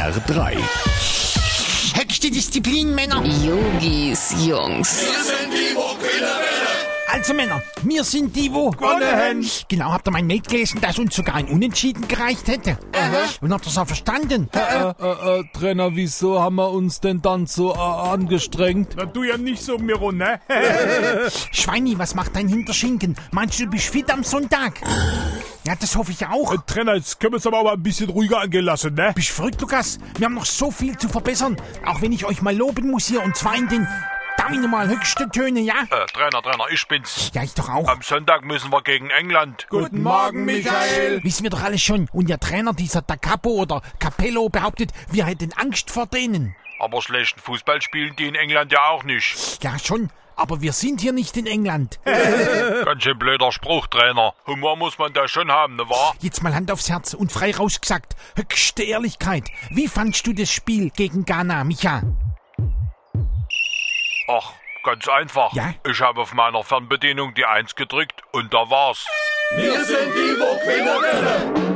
SR3. Höchste Disziplin, Männer. Yogis, Jungs. Wir sind die Quillerwelle. Also Männer, wir sind die, wo gewonnen. Genau, habt ihr mein Mail gelesen, das uns sogar ein Unentschieden gereicht hätte? Und habt ihr es auch verstanden? Trainer, wieso haben wir uns denn dann so angestrengt? Na, du ja nicht so, Miro, ne? Schweini, was macht dein Hinterschinken? Meinst du, du bist fit am Sonntag? Ja, das hoffe ich auch. Trainer, jetzt können wir es aber auch mal ein bisschen ruhiger angehen lassen, ne? Bist du verrückt, Lukas? Wir haben noch so viel zu verbessern. Auch wenn ich euch mal loben muss hier, und zwar in den, darf ich nochmal, höchste Töne, ja? Trainer, ich bin's. Ja, ich doch auch. Am Sonntag müssen wir gegen England. Guten Morgen, Michael. Wissen wir doch alles schon. Und der Trainer, dieser Da Capo oder Capello, behauptet, wir hätten Angst vor denen. Aber schlechten Fußball spielen die in England ja auch nicht. Ja, schon. Aber wir sind hier nicht in England. Ganz schön blöder Spruch, Trainer. Humor muss man da schon haben, ne wahr? Jetzt mal Hand aufs Herz und frei rausgesagt. Höchste Ehrlichkeit. Wie fandst du das Spiel gegen Ghana, Micha? Ach, ganz einfach. Ja? Ich habe auf meiner Fernbedienung die 1 gedrückt und da war's. Wir sind die Quillerwelle.